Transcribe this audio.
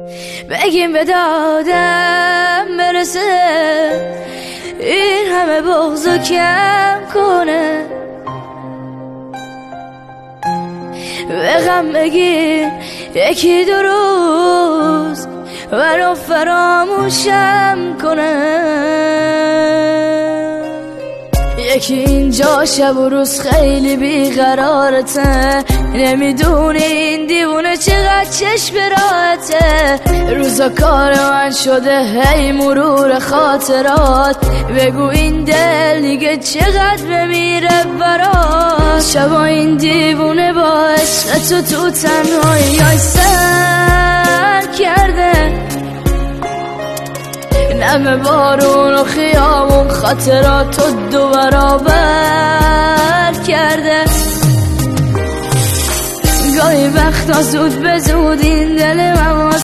بگیم به دادم برسه، این همه بغضو کم کنه. به غم بگیر یکی دو روز برام فراموشم کنه. یکی اینجا شب و روز خیلی بیقرارته، نمیدونی این دیوونه چقدر چشم راحته. روزا کار من شده هی مرور خاطرات، بگو این دل دیگه چقدر بمیره برات. شبا این دیوونه با عشق تو تنهایی سر کرده، نم بارون و خیامون خاطراتو دو برابر کرده. گاهی وقتا زود به زود این دل من